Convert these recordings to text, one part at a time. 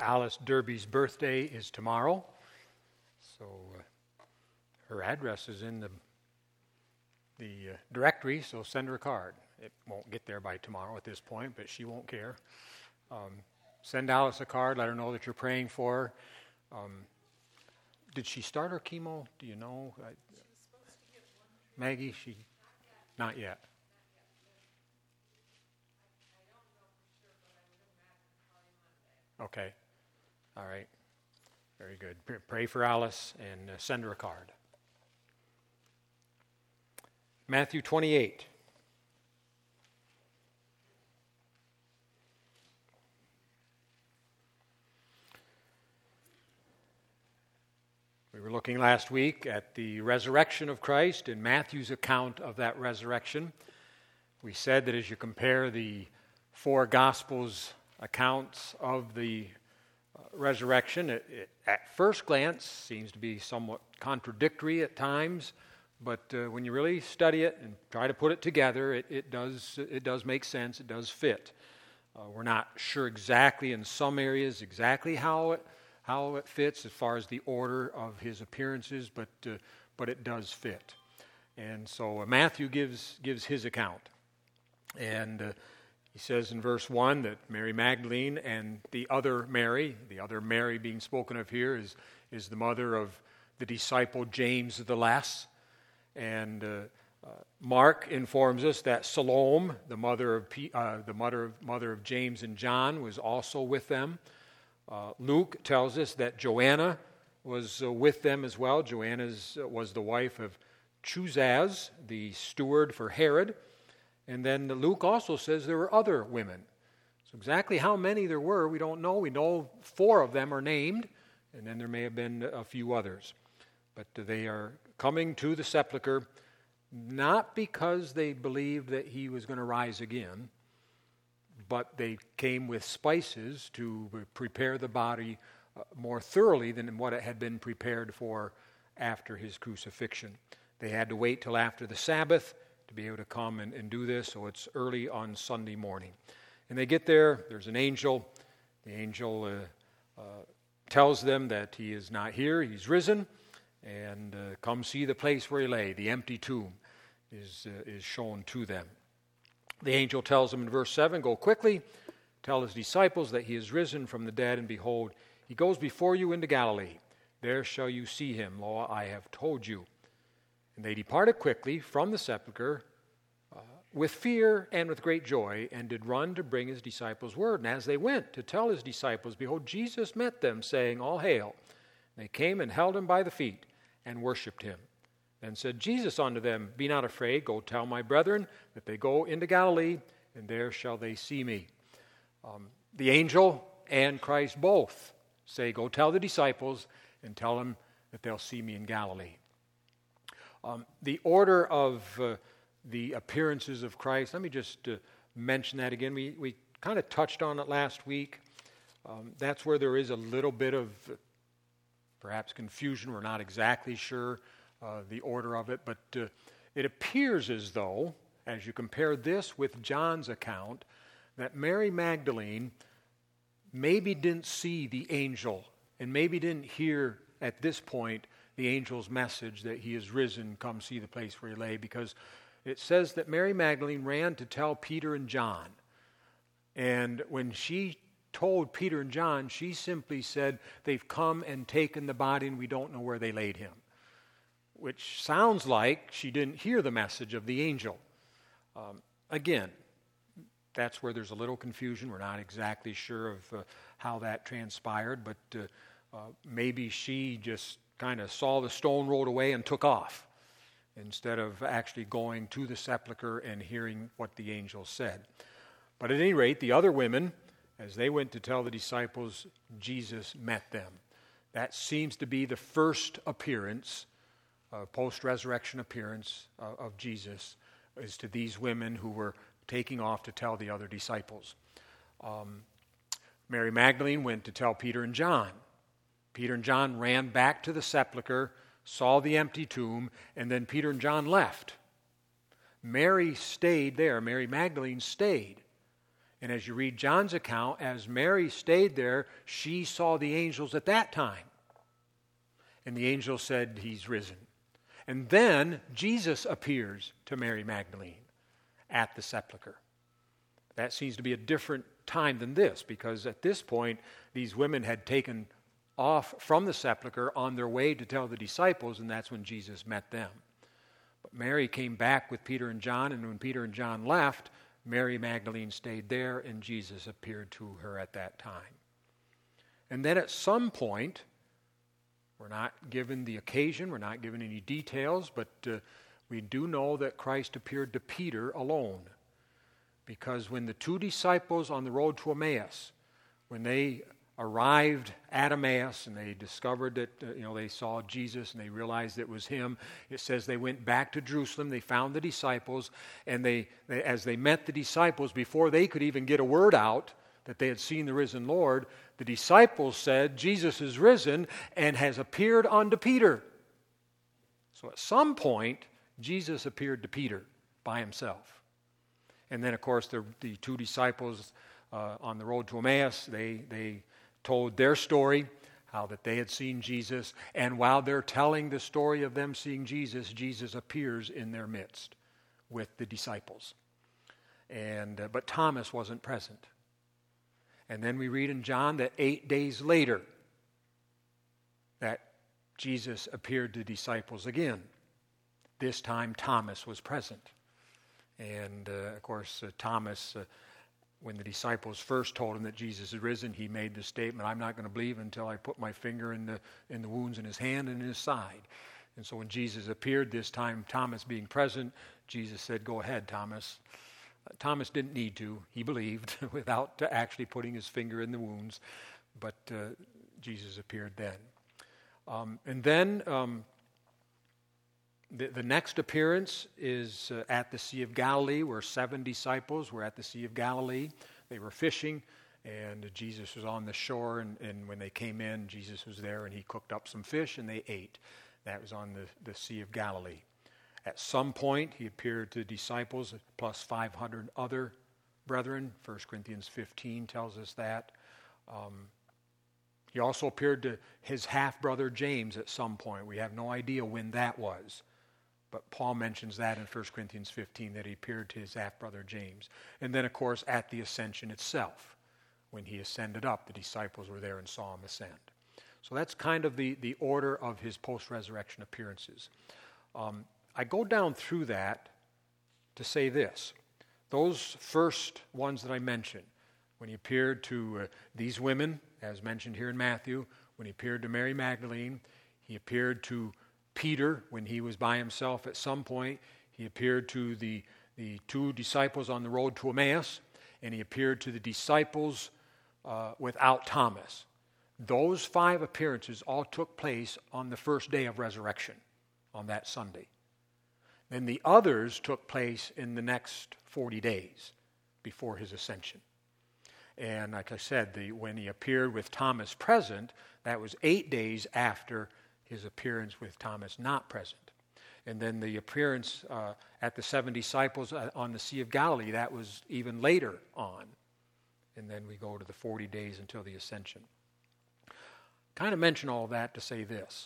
Alice Derby's birthday is tomorrow, so her address is in the directory, so send her a card. It won't get there by tomorrow at this point, but she won't care. Send Alice a card, let her know that you're praying for her. Did she start her chemo? Do you know? She was supposed to get one. Maggie, she... Not yet. I don't know for sure, but I would imagine probably Monday. Okay. All right. Very good. Pray for Alice and send her a card. Matthew 28. We were looking last week at the resurrection of Christ and Matthew's account of that resurrection. We said that as you compare the four Gospels' accounts of the resurrection, it at first glance seems to be somewhat contradictory at times, but when you really study it and try to put it together, it does make sense, it does fit. We're not sure exactly in some areas exactly how it fits as far as the order of his appearances, but it does fit. And so Matthew gives his account. And he says in verse 1 that Mary Magdalene and the other Mary being spoken of here is the mother of the disciple James the Less. And Mark informs us that Salome, the mother of James and John, was also with them. Luke tells us that Joanna was with them as well. Joanna was the wife of Chuzaz, the steward for Herod. And then Luke also says there were other women. So exactly how many there were, we don't know. We know 4 of them are named, and then there may have been a few others. But they are coming to the sepulcher not because they believed that he was going to rise again, but they came with spices to prepare the body more thoroughly than what it had been prepared for after his crucifixion. They had to wait till after the Sabbath to be able to come and do this, so it's early on Sunday morning. And they get there, there's an angel. The angel tells them that he is not here, he's risen, and come see the place where he lay. The empty tomb is shown to them. The angel tells them in verse 7, go quickly, tell his disciples that he is risen from the dead, and behold, he goes before you into Galilee. There shall you see him. Lo, I have told you. And they departed quickly from the sepulchre with fear and with great joy, and did run to bring his disciples word. And as they went to tell his disciples, behold, Jesus met them, saying, all hail. And they came and held him by the feet and worshipped him. Then said Jesus unto them, be not afraid, go tell my brethren that they go into Galilee, and there shall they see me. The angel and Christ both say, go tell the disciples and tell them that they'll see me in Galilee. The order of the appearances of Christ, let me just mention that again. We kind of touched on it last week. That's where there is a little bit of perhaps confusion. We're not exactly sure the order of it, but it appears as though, as you compare this with John's account, that Mary Magdalene maybe didn't see the angel and maybe didn't hear at this point the angel's message that he is risen, come see the place where he lay, because it says that Mary Magdalene ran to tell Peter and John. And when she told Peter and John, she simply said, they've come and taken the body and we don't know where they laid him. Which sounds like she didn't hear the message of the angel. Again, that's where there's a little confusion. We're not exactly sure of how that transpired, but maybe she just kind of saw the stone rolled away and took off instead of actually going to the sepulcher and hearing what the angel said. But at any rate, the other women, as they went to tell the disciples, Jesus met them. That seems to be the first appearance, post-resurrection appearance of Jesus, is to these women who were taking off to tell the other disciples. Mary Magdalene went to tell Peter and John. Peter and John ran back to the sepulcher, saw the empty tomb, and then Peter and John left. Mary stayed there. Mary Magdalene stayed. And as you read John's account, as Mary stayed there, she saw the angels at that time. And the angel said, he's risen. And then Jesus appears to Mary Magdalene at the sepulcher. That seems to be a different time than this, because at this point, these women had taken off from the sepulcher on their way to tell the disciples, and that's when Jesus met them. But Mary came back with Peter and John, and when Peter and John left, Mary Magdalene stayed there, and Jesus appeared to her at that time. And then at some point, we're not given the occasion, we're not given any details, but we do know that Christ appeared to Peter alone. Because when the two disciples on the road to Emmaus, when they arrived at Emmaus and they discovered that they saw Jesus and they realized it was him, it says they went back to Jerusalem, they found the disciples, and they as they met the disciples, before they could even get a word out that they had seen the risen Lord, the disciples said, Jesus is risen and has appeared unto Peter. So at some point, Jesus appeared to Peter by himself. And then, of course, the two disciples on the road to Emmaus, they told their story, how that they had seen Jesus. And while they're telling the story of them seeing Jesus, Jesus appears in their midst with the disciples. But Thomas wasn't present. And then we read in John that 8 days later that Jesus appeared to disciples again. This time Thomas was present. And, of course, Thomas, when the disciples first told him that Jesus is risen, he made the statement, I'm not going to believe until I put my finger in the wounds in his hand and in his side. And so when Jesus appeared this time, Thomas being present, Jesus said, go ahead, Thomas. Thomas didn't need to. He believed without actually putting his finger in the wounds. But Jesus appeared then. And then the next appearance is at the Sea of Galilee, where 7 disciples were at the Sea of Galilee. They were fishing, and Jesus was on the shore, and when they came in, Jesus was there, and he cooked up some fish, and they ate. That was on the Sea of Galilee. At some point, he appeared to disciples plus 500 other brethren. 1 Corinthians 15 tells us that. He also appeared to his half-brother James at some point. We have no idea when that was. But Paul mentions that in 1 Corinthians 15, that he appeared to his half-brother James. And then, of course, at the ascension itself, when he ascended up, the disciples were there and saw him ascend. So that's kind of the order of his post-resurrection appearances. I go down through that to say this. Those first ones that I mentioned, when he appeared to these women, as mentioned here in Matthew, when he appeared to Mary Magdalene, he appeared to Peter when he was by himself at some point, he appeared to the two disciples on the road to Emmaus, and he appeared to the disciples without Thomas. Those 5 appearances all took place on the first day of resurrection, on that Sunday. Then the others took place in the next 40 days before his ascension. And like I said, when he appeared with Thomas present, that was 8 days after his appearance with Thomas not present. And then the appearance at the 7 disciples on the Sea of Galilee, that was even later on. And then we go to the 40 days until the ascension. Kind of mention all that to say this.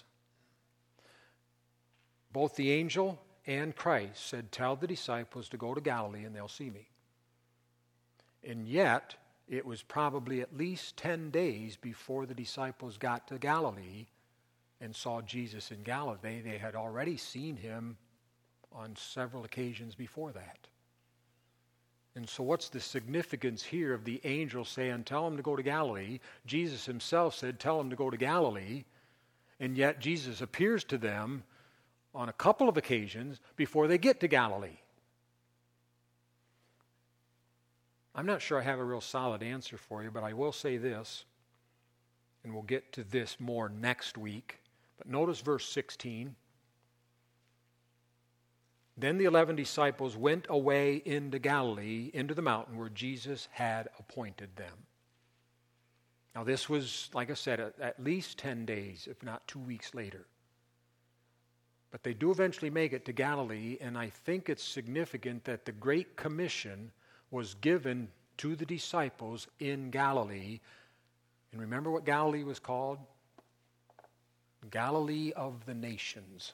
Both the angel and Christ said, tell the disciples to go to Galilee and they'll see me. And yet, it was probably at least 10 days before the disciples got to Galilee and saw Jesus in Galilee. They had already seen him on several occasions before that. And so what's the significance here of the angel saying, tell them to go to Galilee? Jesus himself said, tell them to go to Galilee. And yet Jesus appears to them on a couple of occasions before they get to Galilee. I'm not sure I have a real solid answer for you, but I will say this, and we'll get to this more next week. But notice verse 16. Then the 11 disciples went away into Galilee, into the mountain where Jesus had appointed them. Now this was, like I said, at least 10 days, if not 2 weeks later. But they do eventually make it to Galilee, and I think it's significant that the Great Commission was given to the disciples in Galilee. And remember what Galilee was called? Galilee of the nations.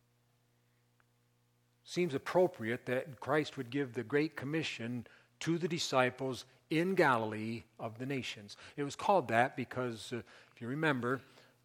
Seems appropriate that Christ would give the Great Commission to the disciples in Galilee of the nations. It was called that because, if you remember,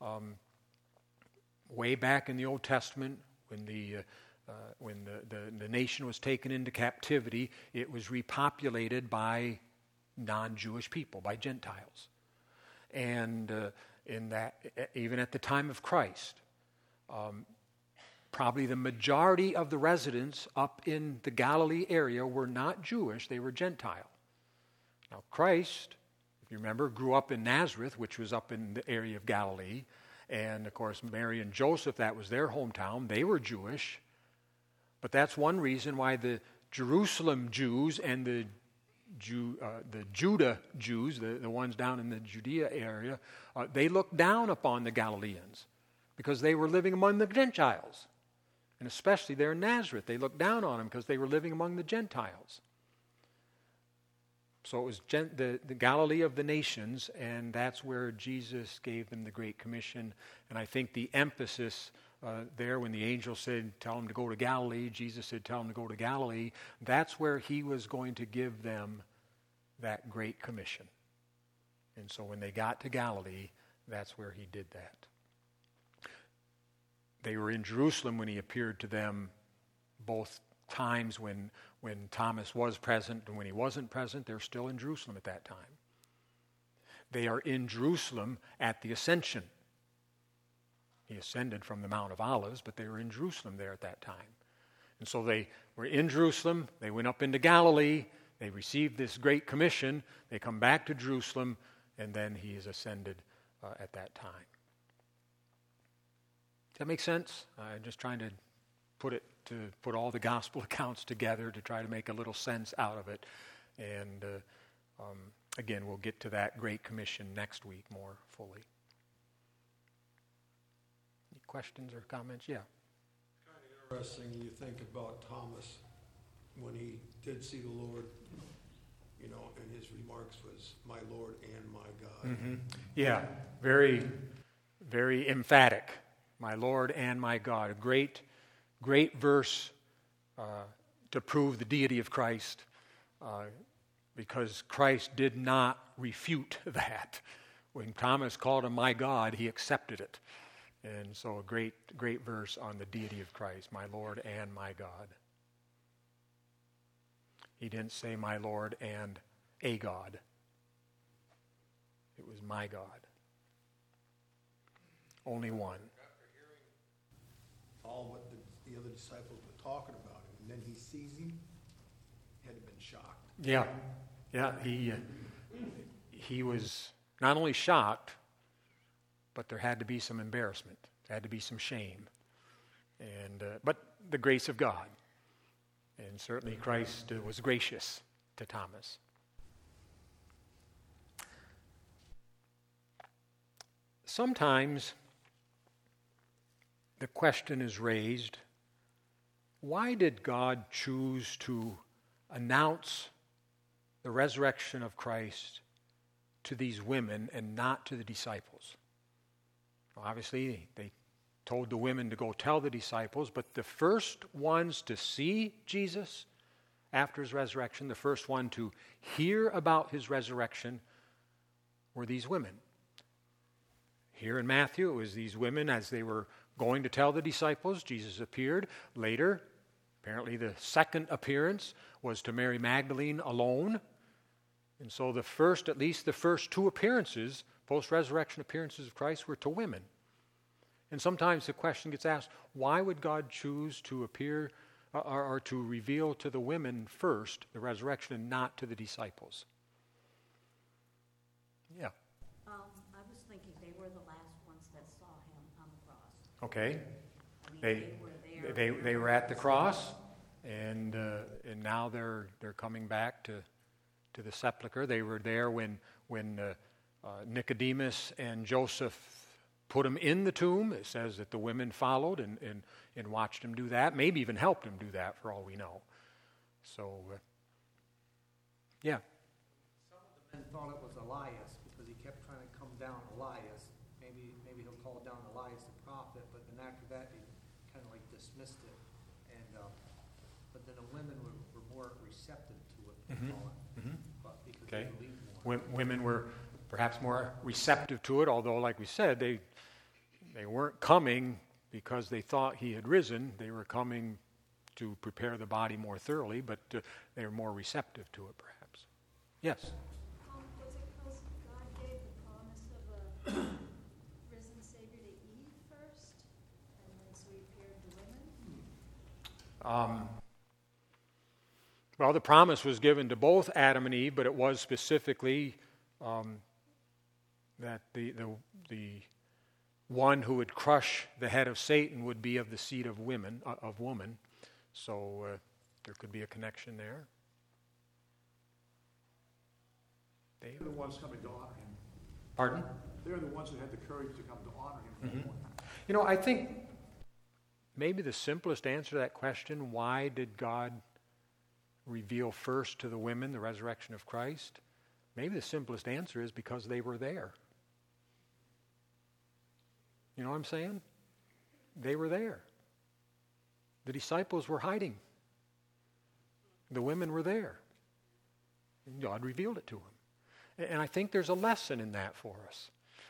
way back in the Old Testament, when the nation was taken into captivity, it was repopulated by non-Jewish people, by Gentiles. And in that, even at the time of Christ, probably the majority of the residents up in the Galilee area were not Jewish, they were Gentile. Now Christ, if you remember, grew up in Nazareth, which was up in the area of Galilee. And of course, Mary and Joseph, that was their hometown. They were Jewish. But that's one reason why the Jerusalem Jews and the Judah Jews, the ones down in the Judea area, they looked down upon the Galileans because they were living among the Gentiles. And especially there in Nazareth, they looked down on them because they were living among the Gentiles. So it was the Galilee of the nations, and that's where Jesus gave them the Great Commission. And I think the emphasis there when the angel said, tell them to go to Galilee, Jesus said, tell them to go to Galilee, that's where he was going to give them that Great Commission. And so when they got to Galilee, that's where he did that. They were in Jerusalem when he appeared to them both times when Thomas was present and when he wasn't present. They're still in Jerusalem at that time. They are in Jerusalem at the ascension. He ascended from the Mount of Olives, but they were in Jerusalem there at that time. And so they were in Jerusalem. They went up into Galilee. They received this Great Commission. They come back to Jerusalem, and then he is ascended at that time. Does that make sense? I'm just trying to put all the gospel accounts together to try to make a little sense out of it. And again, we'll get to that Great Commission next week more fully. Any questions or comments? Yeah. Kind of interesting you think about Thomas when he did see the Lord, and his remarks was, my Lord and my God. Mm-hmm. Yeah, very, very emphatic. My Lord and my God. A great verse to prove the deity of Christ, because Christ did not refute that. When Thomas called him my God, he accepted it. And so a great verse on the deity of Christ, my Lord and my God. He didn't say my Lord and a God. It was my God. Only one. All what the other disciples were talking about him, and then he sees him, he had been shocked. Yeah, he was not only shocked, but there had to be some embarrassment. There had to be some shame, but the grace of God, and certainly Christ was gracious to Thomas. Sometimes the question is raised, why did God choose to announce the resurrection of Christ to these women and not to the disciples? Well, obviously, they told the women to go tell the disciples, but the first ones to see Jesus after his resurrection, the first one to hear about his resurrection, were these women. Here in Matthew, it was these women as they were going to tell the disciples. Jesus appeared. Later, apparently the second appearance was to Mary Magdalene alone. And so at least the first two appearances, post-resurrection appearances of Christ, were to women. And sometimes the question gets asked, why would God choose to appear or to reveal to the women first the resurrection and not to the disciples? Yeah. I was thinking they were the last ones that saw him on the cross. Okay. They were there. They were at the cross, and now they're coming back to the sepulcher. They were there when Nicodemus and Joseph put him in the tomb. It says that the women followed and watched him do that, maybe even helped him do that for all we know. So, yeah. and thought it was Elias because he kept trying to come down Elias. Maybe he'll call down Elias the prophet, but then after that he kind of like dismissed it. And but then the women were more receptive to it, but because Okay. they believed more. Women were perhaps more receptive to it, although, like we said, they weren't coming because they thought he had risen. They were coming to prepare the body more thoroughly, but they were more receptive to it, perhaps. Yes? Was it because God gave the promise of a risen Savior to Eve first, and then so he appeared to women? Well, the promise was given to both Adam and Eve, but it was specifically that the one who would crush the head of Satan would be of the seed of woman. So there could be a connection there. Dave? They're the ones coming to honor him. Pardon? They're the ones who had the courage to come to honor him. You know, I think maybe the simplest answer to that question, why did God reveal first to the women the resurrection of Christ? Maybe the simplest answer is because they were there. You know what I'm saying? They were there. The disciples were hiding. The women were there. And God revealed it to them. And I think there's a lesson in that for us.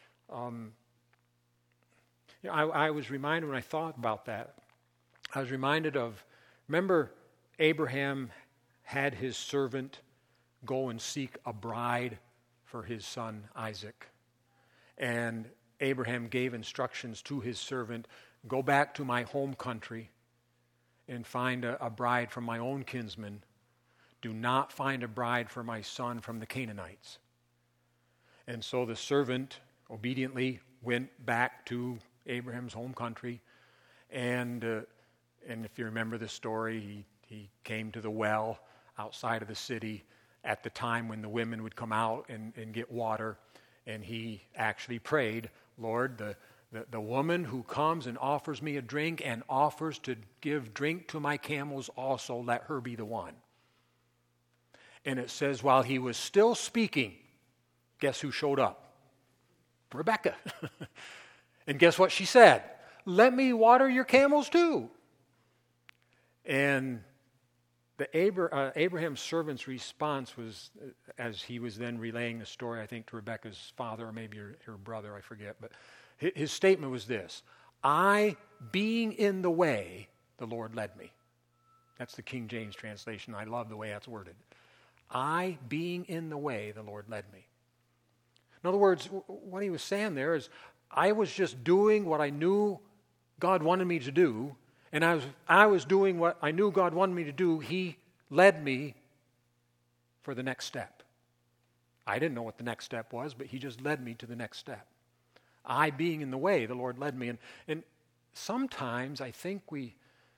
I was reminded when I thought about that, I was reminded of, remember Abraham had his servant go and seek a bride for his son Isaac. And Abraham gave instructions to his servant, go back to my home country and find a bride from my own kinsmen. Do not find a bride for my son from the Canaanites. And so the servant obediently went back to Abraham's home country. And if you remember the story, he came to the well outside of the city at the time when the women would come out and get water. And he actually prayed, Lord, the woman who comes and offers me a drink and offers to give drink to my camels also, let her be the one. And it says, while he was still speaking, guess who showed up? Rebecca. And guess what she said? Let me water your camels too. And Abraham's servant's response was, as he was then relaying the story, I think, to Rebecca's father or maybe her brother, I forget, but his statement was this: I, being in the way, the Lord led me. That's the King James translation. I love the way that's worded. I, being in the way, the Lord led me. In other words, what he was saying there is, I was just doing what I knew God wanted me to do, and I was doing what I knew God wanted me to do. He led me for the next step. I didn't know what the next step was, but he just led me to the next step. I being in the way, the Lord led me. And sometimes I think we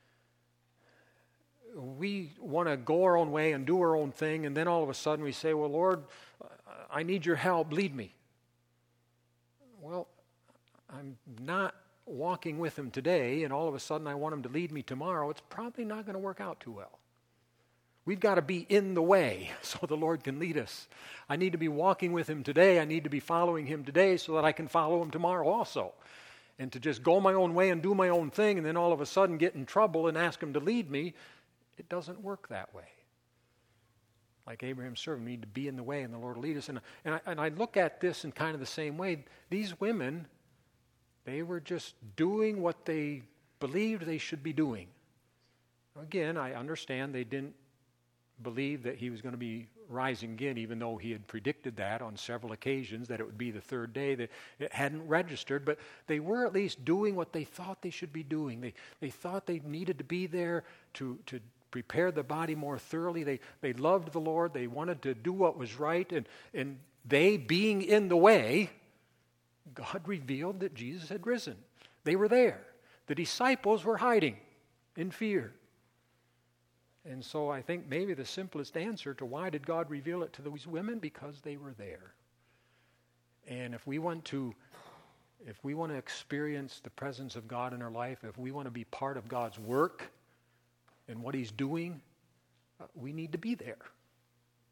want to go our own way and do our own thing, and then all of a sudden we say, well, Lord, I need your help, lead me. Well, I'm not walking with him today, and all of a sudden I want him to lead me tomorrow. It's probably not going to work out too well. We've got to be in the way so the Lord can lead us. I need to be walking with him today. I need to be following him today so that I can follow him tomorrow also. And to just go my own way and do my own thing and then all of a sudden get in trouble and ask him to lead me, it doesn't work that way. Like Abraham's servant, we need to be in the way and the Lord will lead us. And I look at this in kind of the same way. These women, they were just doing what they believed they should be doing. Again, I understand they didn't believe that he was going to be rising again, even though he had predicted that on several occasions, that it would be the third day, that it hadn't registered, but they were at least doing what they thought they should be doing. They thought they needed to be there to prepare the body more thoroughly. They loved the Lord. They wanted to do what was right, and they, being in the way, God revealed that Jesus had risen. They were there. The disciples were hiding in fear. And so I think maybe the simplest answer to why did God reveal it to these women? Because they were there. And if we want to experience the presence of God in our life, if we want to be part of God's work and what he's doing, we need to be there.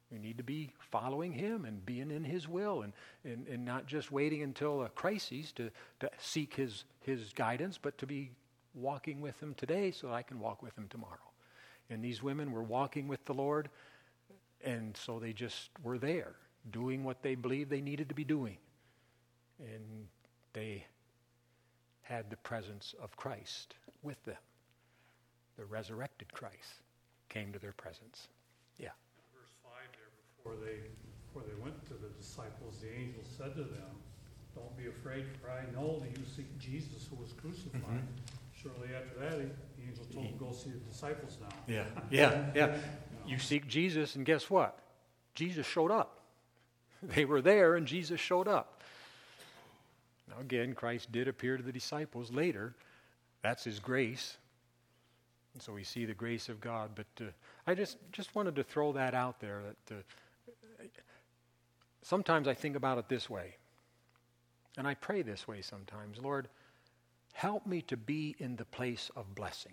We need to be following Him and being in His will and not just waiting until a crisis to seek His guidance, but to be walking with Him today so I can walk with Him tomorrow. And these women were walking with the Lord, and so they just were there, doing what they believed they needed to be doing. And they had the presence of Christ with them. The resurrected Christ came to their presence. Yeah. Verse 5 there, before they went to the disciples, the angel said to them, "Don't be afraid, for I know that you seek Jesus who was crucified." Mm-hmm. Shortly after that, the angel told them, "Go see the disciples now." Yeah. You seek Jesus, and guess what? Jesus showed up. They were there, and Jesus showed up. Now again, Christ did appear to the disciples later. That's His grace. And so we see the grace of God. But I just wanted to throw that out there. That sometimes I think about it this way. And I pray this way sometimes. Lord, help me to be in the place of blessing.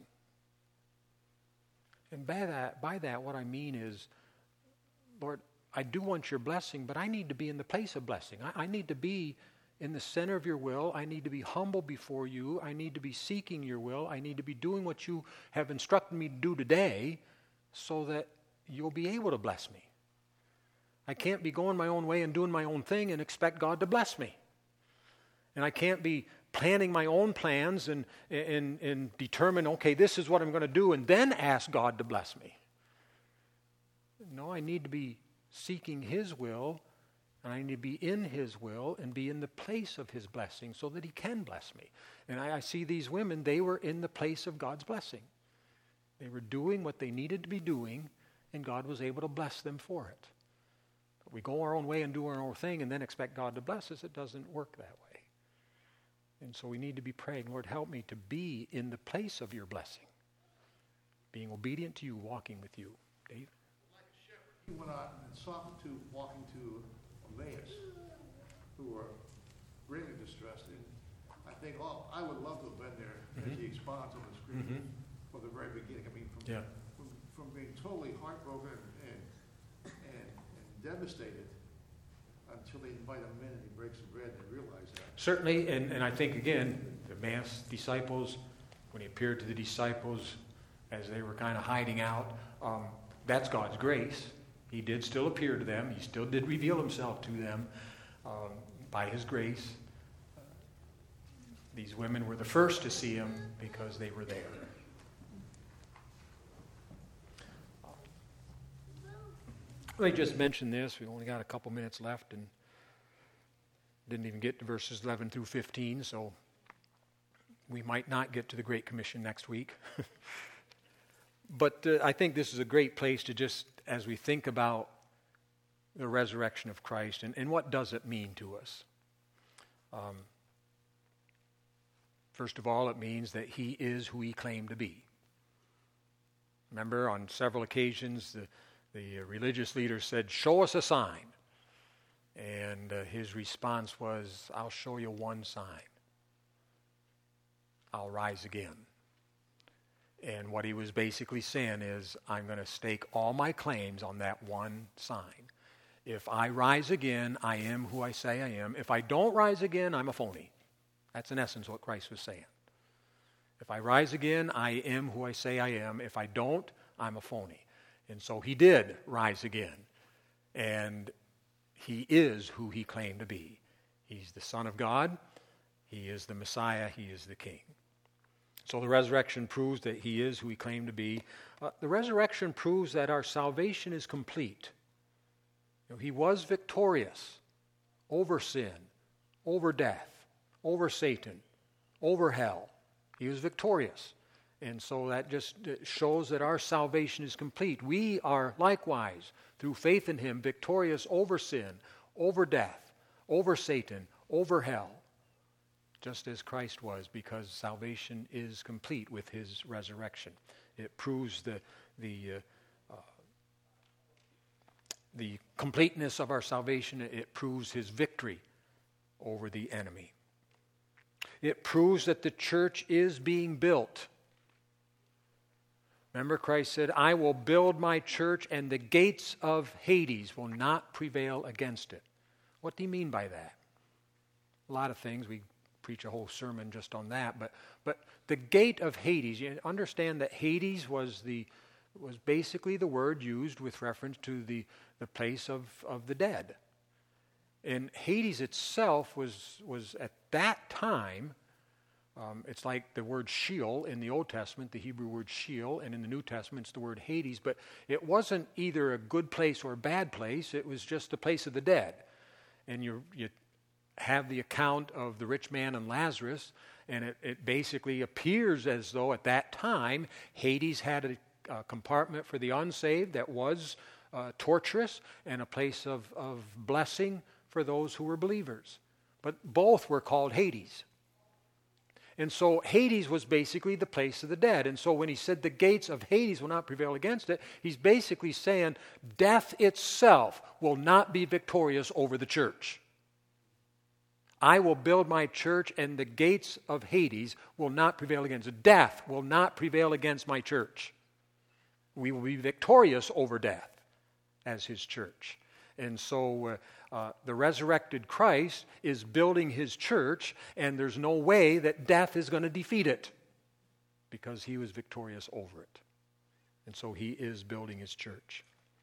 And by that, what I mean is, Lord, I do want your blessing, but I need to be in the place of blessing. I need to be in the center of your will. I need to be humble before you. I need to be seeking your will. I need to be doing what you have instructed me to do today so that you'll be able to bless me. I can't be going my own way and doing my own thing and expect God to bless me. And I can't be planning my own plans and determine, okay, this is what I'm going to do, and then ask God to bless me. No, I need to be seeking His will, and I need to be in His will and be in the place of His blessing so that He can bless me. And I see these women, they were in the place of God's blessing. They were doing what they needed to be doing, and God was able to bless them for it. But we go our own way and do our own thing and then expect God to bless us. It doesn't work that way. And so we need to be praying, Lord, help me to be in the place of your blessing, being obedient to you, walking with you. Dave? Like a shepherd, he went out and saw them two walking to Emmaus, who were greatly distressed. And I think, I would love to have been there as he expounds on the scripture from the very beginning. I mean, from being totally heartbroken and devastated until they invite him in and he breaks the bread and they realize that. Certainly, and I think, again, the Emmaus disciples, when he appeared to the disciples as they were kind of hiding out, that's God's grace. He did still appear to them. He still did reveal himself to them by his grace. These women were the first to see him because they were there. Let me just mention this. We've only got a couple minutes left and didn't even get to verses 11 through 15, so we might not get to the Great Commission next week. But I think this is a great place to just, as we think about the resurrection of Christ and what does it mean to us. First of all, it means that he is who he claimed to be. Remember, on several occasions, the religious leaders said, "Show us a sign." And his response was, "I'll show you one sign. I'll rise again." And what he was basically saying is, I'm going to stake all my claims on that one sign. If I rise again, I am who I say I am. If I don't rise again, I'm a phony. That's in essence what Christ was saying. If I rise again, I am who I say I am. If I don't, I'm a phony. And so he did rise again. And he is who he claimed to be. He's the Son of God. He is the Messiah. He is the King. So the resurrection proves that he is who he claimed to be. The resurrection proves that our salvation is complete. He was victorious over sin, over death, over Satan, over hell. He was victorious. And so that just shows that our salvation is complete. We are likewise, through faith in him, victorious over sin, over death, over Satan, over hell, just as Christ was, because salvation is complete with his resurrection. It proves the completeness of our salvation. It proves his victory over the enemy. It proves that the church is being built. Remember, Christ said, I will build my church, and the gates of Hades will not prevail against it. What do you mean by that? A lot of things. We preach a whole sermon just on that. But the gate of Hades, you understand that Hades was basically the word used with reference to the place of the dead. And Hades itself was at that time, it's like the word Sheol in the Old Testament, the Hebrew word Sheol, and in the New Testament it's the word Hades, but it wasn't either a good place or a bad place, it was just the place of the dead. And you have the account of the rich man and Lazarus, and it basically appears as though at that time Hades had a compartment for the unsaved that was torturous, and a place of blessing for those who were believers. But both were called Hades. And so Hades was basically the place of the dead. And so when he said the gates of Hades will not prevail against it, he's basically saying death itself will not be victorious over the church. I will build my church, and the gates of Hades will not prevail against it. Death will not prevail against my church. We will be victorious over death as his church. And so the resurrected Christ is building his church, and there's no way that death is going to defeat it because he was victorious over it. And so he is building his church.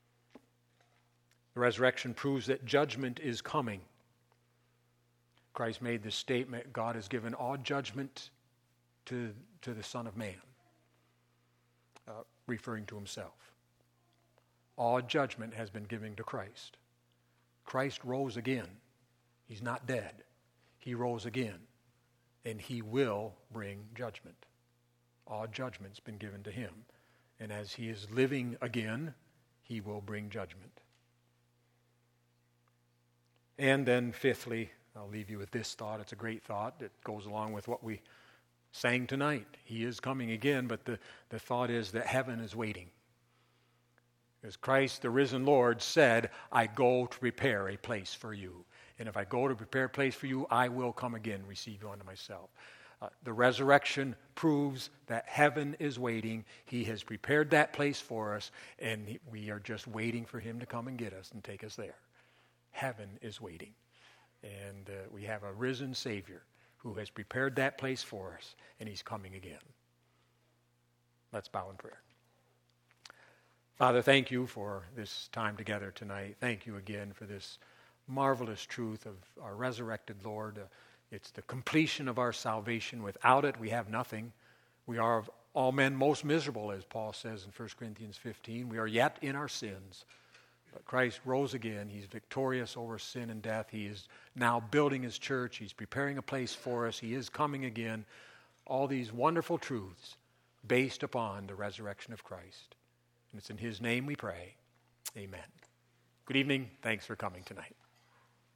The resurrection proves that judgment is coming. Christ made this statement, God has given all judgment to the Son of Man, referring to himself. All judgment has been given to Christ. Christ rose again. He's not dead. He rose again, and he will bring judgment. All judgment's been given to him. And as he is living again, he will bring judgment. And then fifthly, I'll leave you with this thought. It's a great thought that goes along with what we sang tonight. He is coming again, but the thought is that heaven is waiting. As Christ, the risen Lord, said, I go to prepare a place for you. And if I go to prepare a place for you, I will come again, receive you unto myself. The resurrection proves that heaven is waiting. He has prepared that place for us, and we are just waiting for him to come and get us and take us there. Heaven is waiting. And we have a risen Savior who has prepared that place for us, and he's coming again. Let's bow in prayer. Father, thank you for this time together tonight. Thank you again for this marvelous truth of our resurrected Lord. It's the completion of our salvation. Without it, we have nothing. We are of all men most miserable, as Paul says in 1 Corinthians 15. We are yet in our sins. But Christ rose again. He's victorious over sin and death. He is now building his church. He's preparing a place for us. He is coming again. All these wonderful truths based upon the resurrection of Christ. And it's in his name we pray. Amen. Good evening. Thanks for coming tonight.